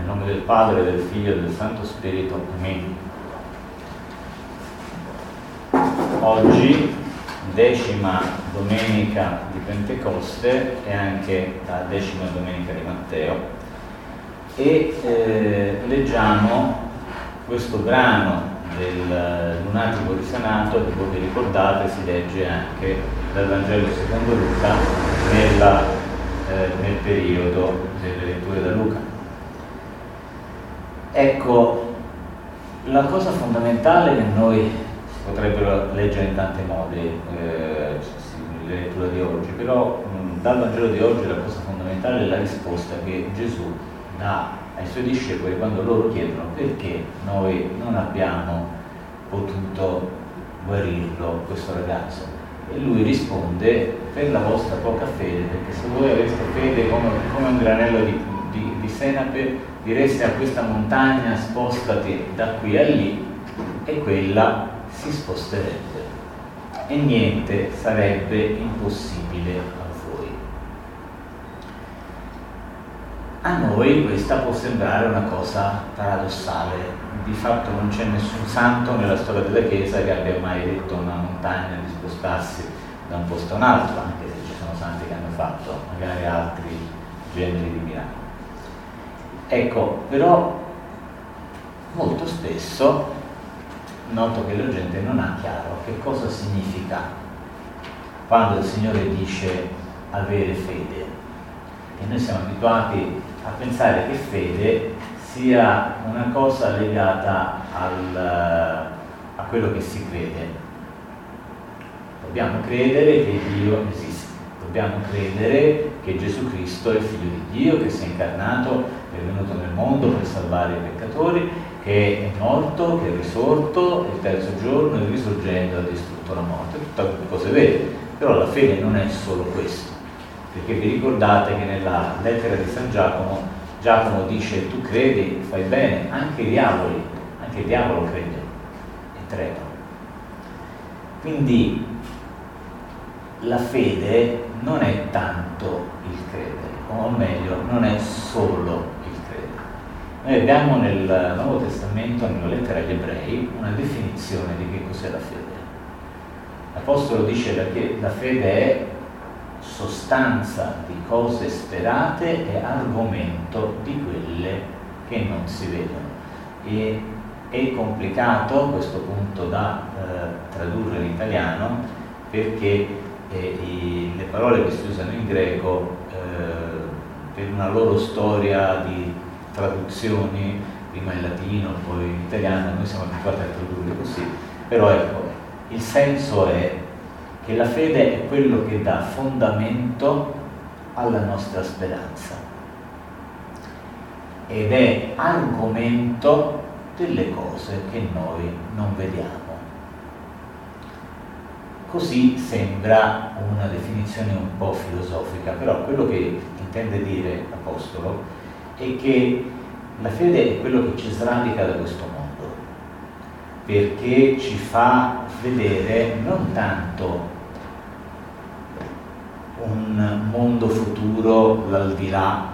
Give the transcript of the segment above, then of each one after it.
Nel nome del Padre, del Figlio e del Santo Spirito. Amen. Oggi, 10ª domenica di Pentecoste e anche la 10ª domenica di Matteo, e leggiamo questo brano del lunatico risanato che, voi vi ricordate, si legge anche dal Vangelo secondo Luca nel periodo delle letture da Luca. Ecco, la cosa fondamentale che noi si potrebbero leggere in tanti modi le letture di oggi, però dal Vangelo di oggi la cosa fondamentale è la risposta che Gesù dà ai suoi discepoli quando loro chiedono perché noi non abbiamo potuto guarirlo, questo ragazzo. E lui risponde: per la vostra poca fede, perché se voi aveste fede come un granello di senape, direste a questa montagna spostati da qui a lì, e quella si sposterebbe e niente sarebbe impossibile a voi. A noi questa può sembrare una cosa paradossale. Di fatto non c'è nessun santo nella storia della Chiesa che abbia mai detto a una montagna di spostarsi da un posto a un altro, anche se ci sono santi che hanno fatto magari altri generi di miracoli. Ecco, però molto spesso noto che la gente non ha chiaro che cosa significa quando il Signore dice avere fede. E noi siamo abituati a pensare che fede sia una cosa legata a quello che si crede. Dobbiamo credere che Dio esiste, dobbiamo credere che Gesù Cristo è il Figlio di Dio, che si è incarnato, che è venuto nel mondo per salvare i peccatori, che è morto, che è risorto, e il terzo giorno è risorgendo, ha distrutto la morte. Tutte cose vere, però la fede non è solo questo, perché vi ricordate che nella lettera di San Giacomo dice: tu credi, fai bene, anche il diavolo crede e trema. Quindi la fede non è tanto il credere, o meglio, non è solo il credere. Noi abbiamo nel Nuovo Testamento, nella lettera agli Ebrei, una definizione di che cos'è la fede. L'Apostolo dice che la fede è sostanza di cose sperate e argomento di quelle che non si vedono. E è complicato questo punto da tradurre in italiano, perché le parole che si usano in greco per una loro storia di traduzioni, prima in latino, poi in italiano, noi siamo abituati a tradurle così, però ecco, il senso è che la fede è quello che dà fondamento alla nostra speranza ed è argomento delle cose che noi non vediamo. Così sembra una definizione un po' filosofica, però quello che intende dire l'Apostolo è che la fede è quello che ci sradica da questo mondo, perché ci fa vedere non tanto un mondo futuro, l'aldilà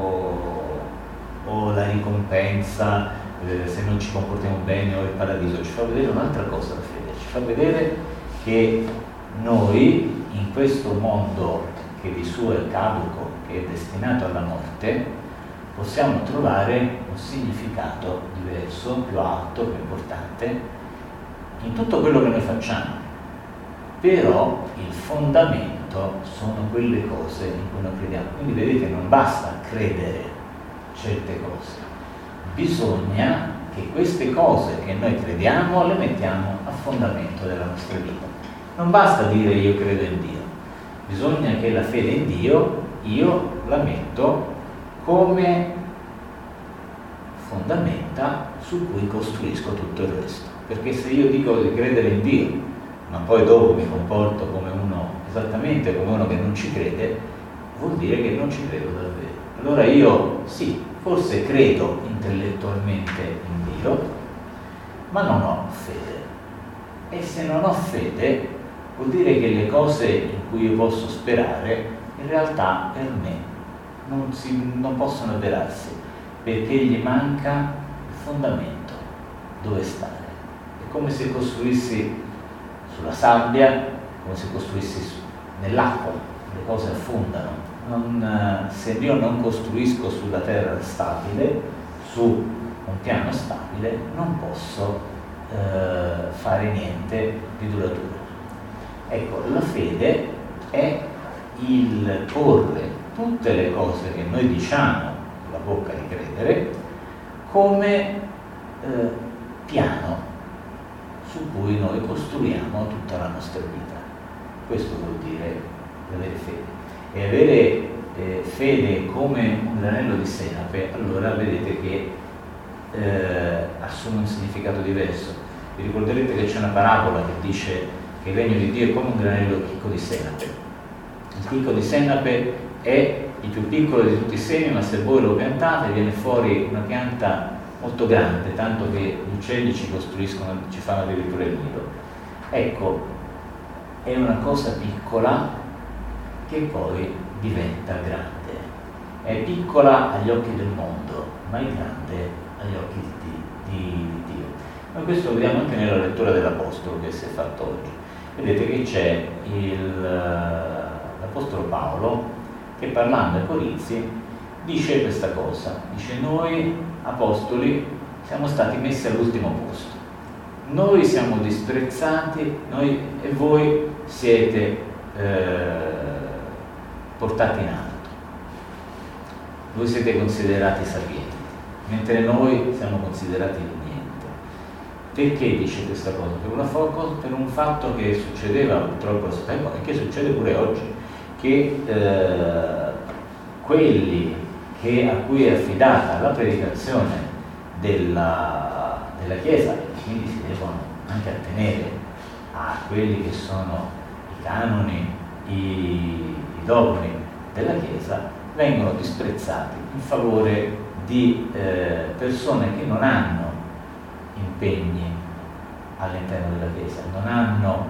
o la ricompensa se non ci comportiamo bene, o il paradiso. Ci fa vedere un'altra cosa la fede, ci fa vedere che noi in questo mondo che di suo è caduco, che è destinato alla morte, possiamo trovare un significato diverso, più alto, più importante in tutto quello che noi facciamo. Però il fondamento sono quelle cose in cui noi crediamo. Quindi vedete, non basta credere certe cose, bisogna che queste cose che noi crediamo le mettiamo a fondamento della nostra vita. Non basta dire io credo in Dio, bisogna che la fede in Dio io la metto come fondamenta su cui costruisco tutto il resto. Perché se io dico di credere in Dio, ma poi dopo mi comporto come uno, esattamente come uno che non ci crede, vuol dire che non ci credo davvero. Allora io sì, forse credo intellettualmente in Dio, ma non ho fede. E se non ho fede, vuol dire che le cose in cui io posso sperare, in realtà per me non possono avverarsi. perché gli manca il fondamento, dove stare. È come se costruissi sulla sabbia, come se costruissi nell'acqua, le cose affondano. Se io non costruisco sulla terra stabile, su un piano stabile, non posso fare niente di duraturo. Ecco, la fede è il porre tutte le cose che noi diciamo con la bocca di credere come piano su cui noi costruiamo tutta la nostra vita. Questo vuol dire avere fede. E avere fede come un granello di senape, allora vedete che assume un significato diverso. Vi ricorderete che c'è una parabola che dice che il regno di Dio è come un granello chicco di senape. Il chicco di senape è il più piccolo di tutti i semi, ma se voi lo piantate viene fuori una pianta molto grande, tanto che gli uccelli ci fanno addirittura il nido. Ecco, è una cosa piccola che poi diventa grande. È piccola agli occhi del mondo, ma è grande agli occhi di Dio. Noi questo lo vediamo anche nella lettura dell'Apostolo che si è fatto oggi. Vedete che c'è l'Apostolo Paolo che, parlando ai Corinzi, dice questa cosa. Dice: noi apostoli siamo stati messi all'ultimo posto. Noi siamo disprezzati, noi e voi siete portati in alto. Voi siete considerati sapienti, mentre noi siamo considerati niente. Perché dice questa cosa? Per un fatto che succedeva purtroppo a suo tempo e che succede pure oggi, che quelli a cui è affidata la predicazione della Chiesa, e quindi si devono anche attenere a quelli che sono i canoni, i dogmi della Chiesa, vengono disprezzati in favore di persone che non hanno impegni all'interno della Chiesa, non hanno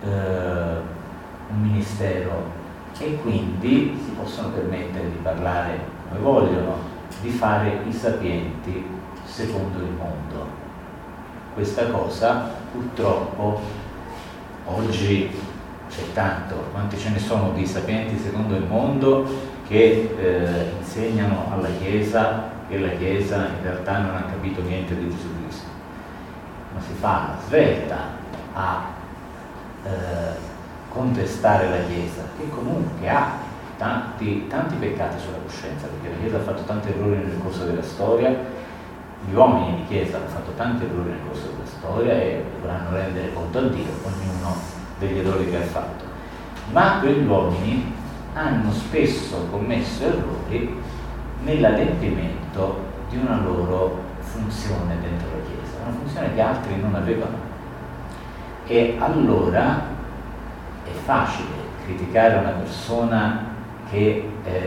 un ministero e quindi si possono permettere di parlare come vogliono, di fare i sapienti secondo il mondo. Questa cosa purtroppo oggi c'è tanto. Quanti ce ne sono di sapienti secondo il mondo che insegnano alla Chiesa che la Chiesa in realtà non ha capito niente di Gesù Cristo, ma si fa la svelta a contestare la Chiesa, che comunque ha tanti peccati sulla coscienza, perché la Chiesa ha fatto tanti errori nel corso della storia, gli uomini di Chiesa hanno fatto tanti errori nel corso della storia e dovranno rendere conto a Dio ognuno degli errori che ha fatto, ma quegli uomini hanno spesso commesso errori nell'adempimento di una loro funzione dentro la Chiesa, una funzione che altri non avevano. E allora è facile criticare una persona che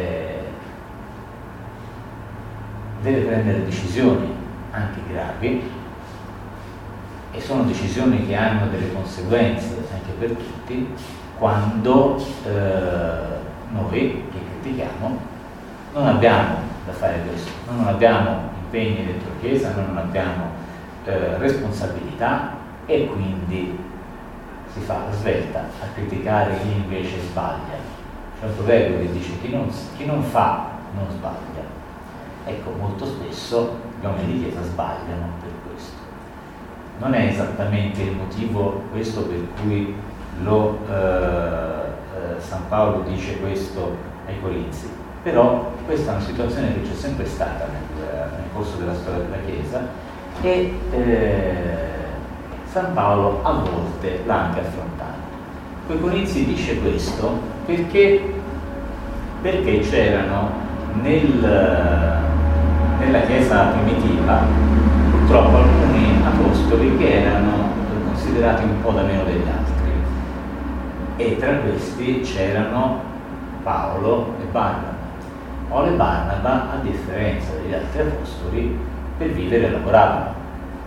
deve prendere decisioni anche gravi, e sono decisioni che hanno delle conseguenze anche per tutti, quando noi che critichiamo non abbiamo da fare questo, noi non abbiamo impegni dentro la Chiesa, noi non abbiamo responsabilità, e quindi si fa la svelta a criticare chi invece sbaglia. C'è un proverbio che dice chi non fa non sbaglia. Ecco, molto spesso gli uomini di Chiesa sbagliano per questo. Non è esattamente il motivo questo per cui San Paolo dice questo ai Corinzi, però questa è una situazione che c'è sempre stata nel corso della storia della Chiesa, e San Paolo a volte l'ha anche affrontato. Coi Corinzi dice questo perché c'erano nella Chiesa primitiva purtroppo alcuni apostoli che erano considerati un po' da meno degli altri, e tra questi c'erano Paolo e Barnaba. Paolo e Barnaba, a differenza degli altri apostoli, per vivere lavoravano,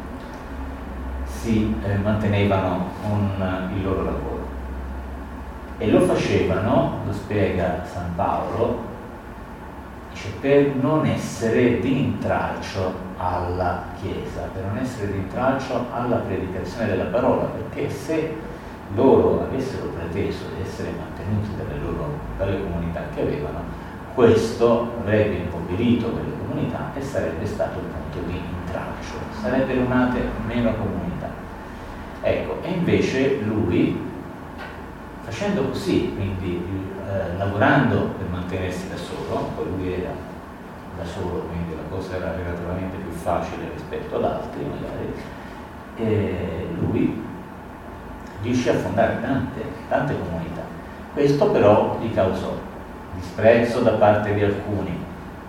si mantenevano con il loro lavoro, e lo facevano, lo spiega San Paolo, dice, per non essere di intralcio alla Chiesa, per non essere di intralcio alla predicazione della parola, perché se loro avessero preteso di essere mantenuti dalle comunità che avevano, questo avrebbe impoverito quelle comunità e sarebbe stato il punto di intralcio, sarebbero nate meno comunità. Ecco, e invece lui, facendo così, quindi lavorando per mantenersi da solo, poi lui era da solo, quindi la cosa era relativamente più facile rispetto ad altri magari, e lui riuscì a fondare tante comunità. Questo però gli causò disprezzo da parte di alcuni,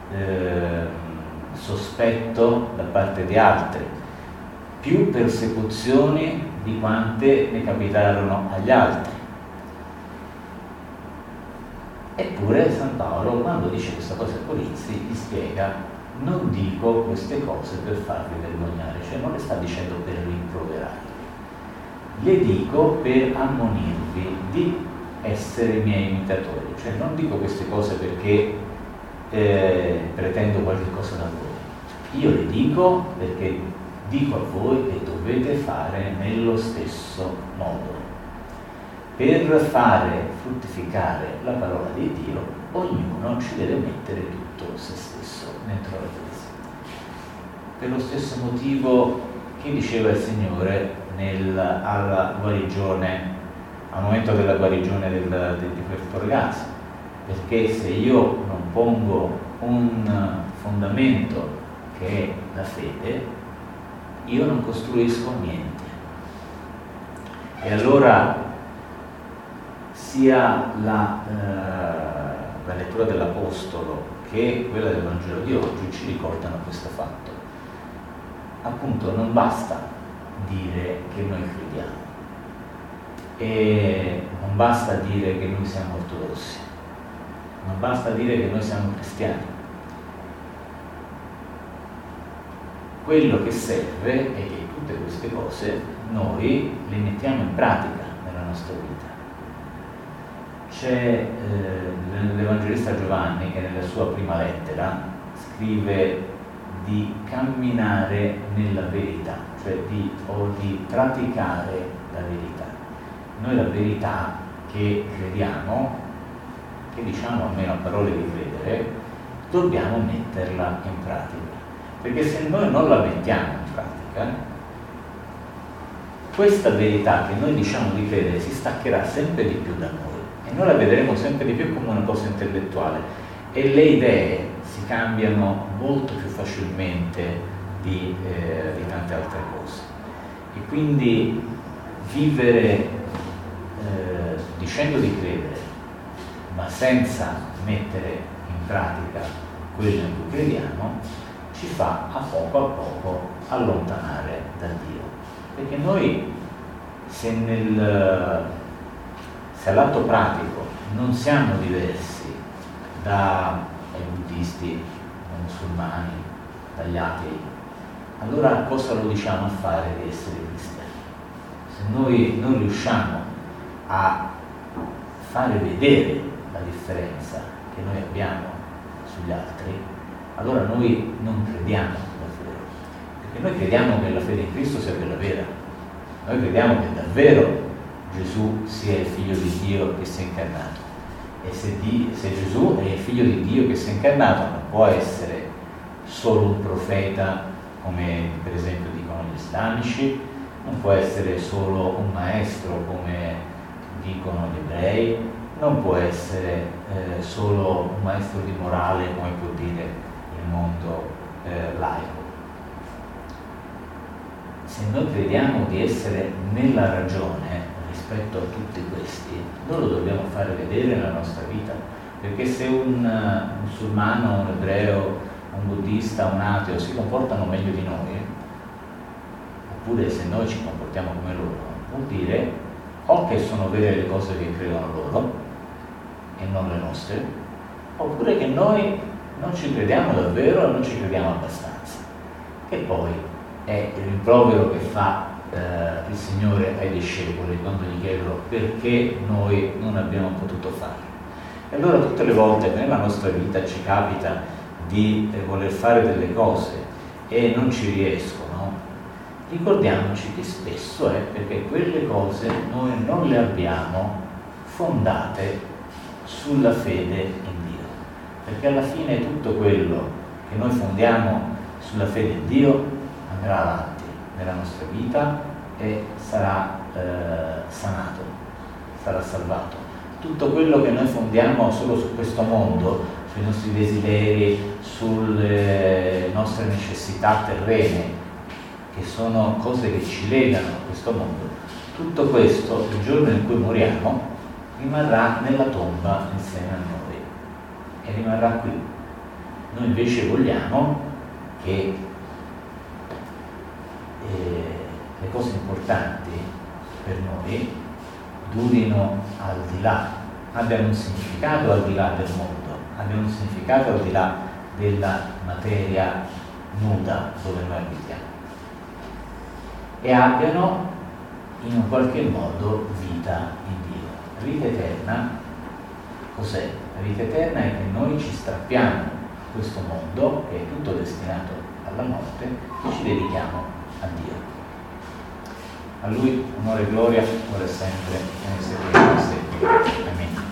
sospetto da parte di altri, più persecuzioni di quante ne capitarono agli altri. Eppure San Paolo, quando dice questa cosa a Corinzi, gli spiega: non dico queste cose per farvi vergognare, cioè non le sta dicendo per rimproverarvi, le dico per ammonirvi di essere miei imitatori, cioè non dico queste cose perché pretendo qualche cosa da voi, io le dico perché dico a voi che dovete fare nello stesso modo. Per fare fruttificare la parola di Dio, ognuno ci deve mettere tutto se stesso dentro la Chiesa. Per lo stesso motivo che diceva il Signore alla guarigione, al momento della guarigione di questo ragazzo, perché se io non pongo un fondamento che è la fede, io non costruisco niente. E allora sia la lettura dell'Apostolo che quella del Vangelo di oggi ci ricordano questo fatto. Appunto, non basta dire che noi crediamo, e non basta dire che noi siamo ortodossi, non basta dire che noi siamo cristiani. Quello che serve è che tutte queste cose noi le mettiamo in pratica nella nostra vita. C'è l'Evangelista Giovanni che nella sua prima lettera scrive di camminare nella verità, cioè di praticare la verità. Noi la verità che crediamo, che diciamo almeno a parole di credere, dobbiamo metterla in pratica, perché se noi non la mettiamo in pratica, questa verità che noi diciamo di credere si staccherà sempre di più da noi e noi la vedremo sempre di più come una cosa intellettuale, e le idee si cambiano molto più facilmente di tante altre cose. E quindi vivere dicendo di credere ma senza mettere in pratica quello in cui crediamo ci fa a poco allontanare da Dio, perché noi se all'atto pratico non siamo diversi dai buddisti, dai musulmani, dagli atei, allora cosa lo diciamo a fare di essere cristiani? Se noi non riusciamo a fare vedere la differenza che noi abbiamo sugli altri, allora noi non crediamo davvero, perché noi crediamo che la fede in Cristo sia quella vera, noi crediamo che davvero Gesù sia il figlio di Dio che si è incarnato, e se Gesù è il figlio di Dio che si è incarnato non può essere solo un profeta come per esempio dicono gli islamici, non può essere solo un maestro come dicono gli ebrei, non può essere solo un maestro di morale come può dire il mondo laico. Se noi crediamo di essere nella ragione rispetto a tutti questi, noi lo dobbiamo fare vedere nella nostra vita, perché se un musulmano, un ebreo, un buddista, un ateo si comportano meglio di noi, oppure se noi ci comportiamo come loro, vuol dire o che sono vere le cose che credono loro e non le nostre, oppure che noi non ci crediamo davvero e non ci crediamo abbastanza. E poi è il rimprovero che fa il Signore ai discepoli quando gli chiedono perché noi non abbiamo potuto farlo. E allora tutte le volte che nella nostra vita ci capita di voler fare delle cose e non ci riescono, ricordiamoci che spesso è perché quelle cose noi non le abbiamo fondate sulla fede in Dio, perché alla fine tutto quello che noi fondiamo sulla fede in Dio andrà avanti nella nostra vita e sarà sanato, sarà salvato. Tutto quello che noi fondiamo solo su questo mondo, sui nostri desideri, sulle nostre necessità terrene, che sono cose che ci legano a questo mondo, tutto questo il giorno in cui moriamo rimarrà nella tomba insieme a noi e rimarrà qui. Noi invece vogliamo che le cose importanti per noi durino al di là, abbiano un significato al di là del mondo, abbiano un significato al di là della materia nuda dove noi abitiamo e abbiano in un qualche modo vita in Dio. La vita eterna cos'è? La vita eterna è che noi ci strappiamo a questo mondo che è tutto destinato alla morte e ci dedichiamo a Dio. A Lui onore e gloria ora e sempre, nei secoli dei secoli. Amen.